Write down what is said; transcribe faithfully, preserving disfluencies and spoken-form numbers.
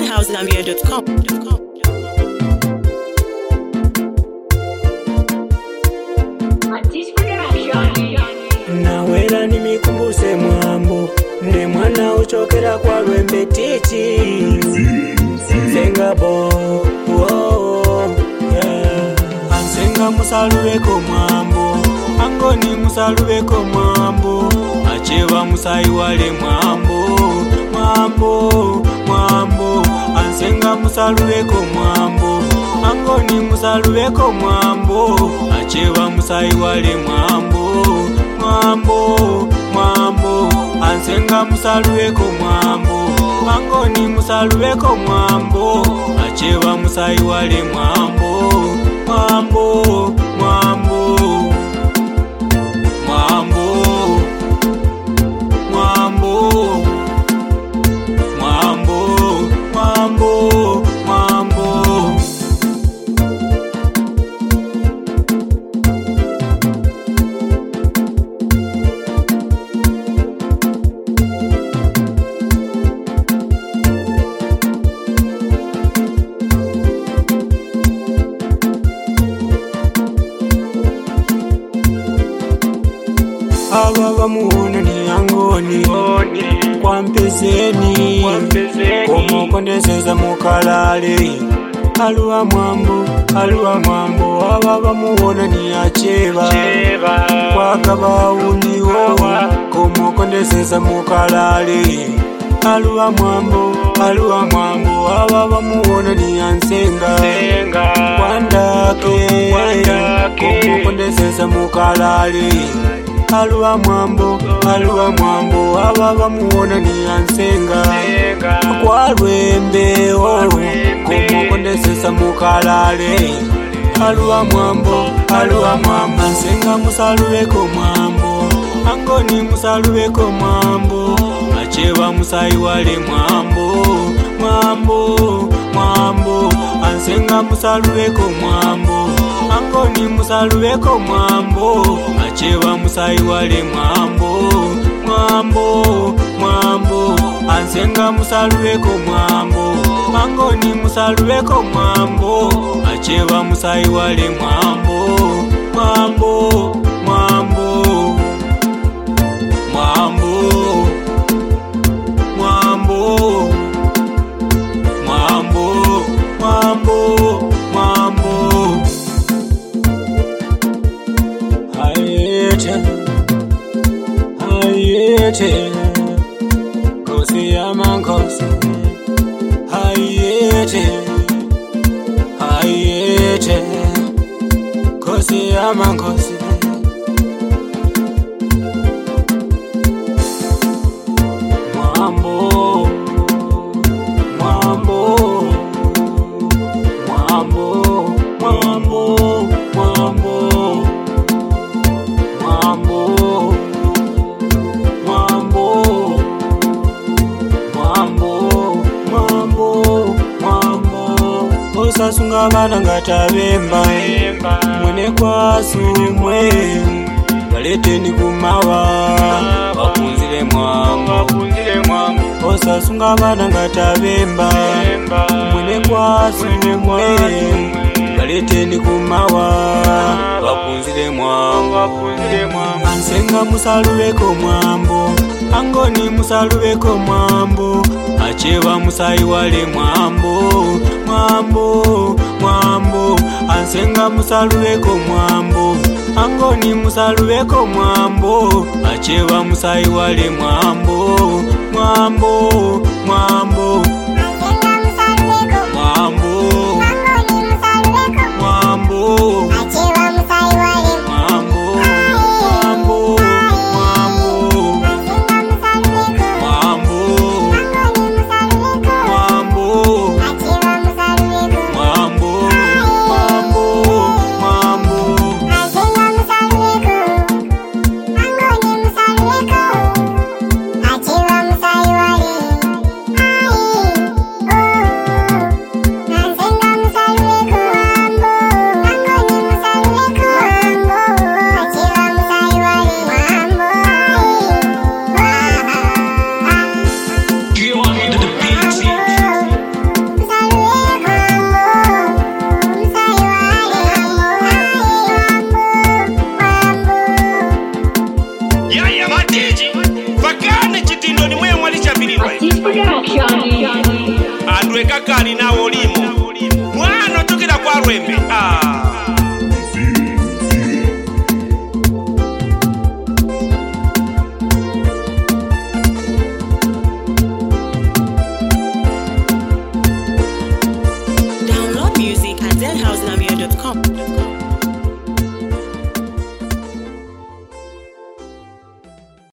house gambia dot com. Nawela nimikumbuse mwambo ne mwana uchokera kwa Lwembe Tichi Senga bo oh, yeah. Ansenga musalubeko mwambo angoni musalubeko mwambo acheva musai wale mwambo mwambo mwambo ansenga musalubeko mwambo angoni musalubeko mwambo acheva musai wale mwambo mwambo mwambo ansenga musalubeko mwambo angoni musalubeko mwambo acheva musai wale mwambo mwambo mwambo mwambo mwambo mwambo mwambo mwambo Aba muona ni angoni kwa mpezeni komo kondeseza mukalale aluwa mwambo aluwa mwambo aba muona ni acheva kwa kabawuniwo komo kondeseza mukalale aluwa mwambo aluwa mwambo aba muona ni ansenga kwandake komo kondeseza mukalale aluwa mwambo aluwa mwambo aba muona ni ansenga kwa Lwembe komo kondeseza mukalale aluwa mwambo aluwa mwambo ansenga musalubeko mwambo angoni musalubeko mwambo acheva musai wale mwambo mwambo mwambo ansenga musalubeko mwambo angoni musalubeko mwambo acheva musai wale mwambo mwambo mwambo ansenga musalubeko mwambo angoni musalubeko mwambo acheva musai wale mwambo mwambo mwambo mwambo mwambo mwambo mwambo mwambo hayete hayete kosi ya mankosi hayete hayete kosi ya mankosi mwambo mwambo mwambo mwambo mwambo mwambo mwambo mwambo mwambo mwambo osasunga bana ngatabemba mwene kwasumwe baleteni kumawa bapunzire mwambo osasunga bana ngatabemba mwene kwasumwe baleteni kumawa bapunzire mwambo ansenga musalubeko mwambo angoni musalubeko mwambo acheva musai wale mwambo mwambo mwambo ansenga musalubeko mwambo angoni musalubeko mwambo acheva musai wale mwambo mwambo mwambo Acheva musai wale akagali nawo